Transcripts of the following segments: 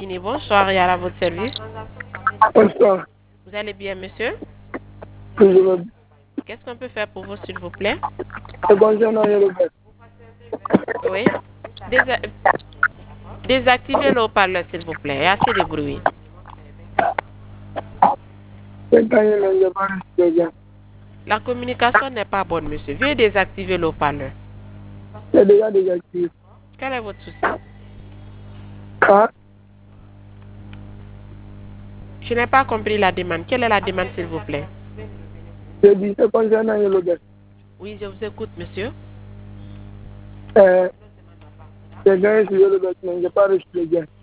Guinée. Bonsoir, et à votre service. Bonsoir. Vous allez bien, monsieur? Je Qu'est-ce qu'on peut faire pour vous, s'il vous plaît? C'est concernant Yellowbet. Oui. Désactivez le haut-parleur, s'il vous plaît. Il y a assez de bruit. C'est quand il pas reçu bien. La communication n'est pas bonne, monsieur. Veuillez désactiver le haut-parleur. C'est déjà désactivé. Quel est votre souci? Ah, Je n'ai pas compris la demande. Quelle est la demande, s'il vous plaît? je dis c'est concernant Yellowbet. Oui, je vous écoute, monsieur. J'ai gagné sur Yellowbet, mais je n'ai pas reçu le gain.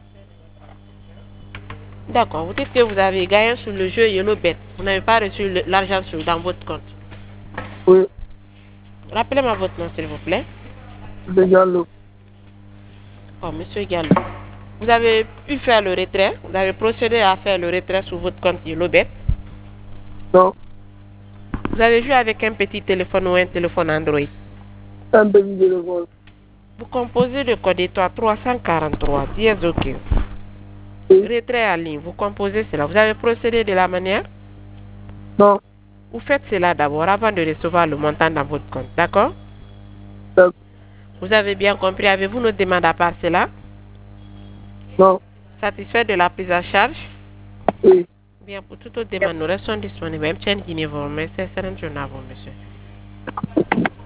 D'accord. Vous dites que vous avez gagné sur le jeu Yellowbet. Vous n'avez pas reçu l'argent dans votre compte. Oui, Rappelez-moi votre nom, s'il vous plaît. c'est Gallo. Oh, monsieur Gallo. Vous avez pu faire le retrait? Vous avez procédé à faire le retrait sur votre compte Yellowbet? Non, Vous avez joué avec un petit téléphone ou un téléphone Android? un petit téléphone. Vous composez le code étoile 343, dièse OK. Oui, Retrait en ligne, vous composez cela. Vous avez procédé de la manière? non, Vous faites cela d'abord avant de recevoir le montant dans votre compte, d'accord? d'accord. Vous avez bien compris? Avez-vous nos demandes à part cela? Non, Satisfait de la prise en charge? oui. Bien, pour toute autre demande, nous restons disponibles. M. Guinée, vous remercie. Excellente journée à vous, monsieur.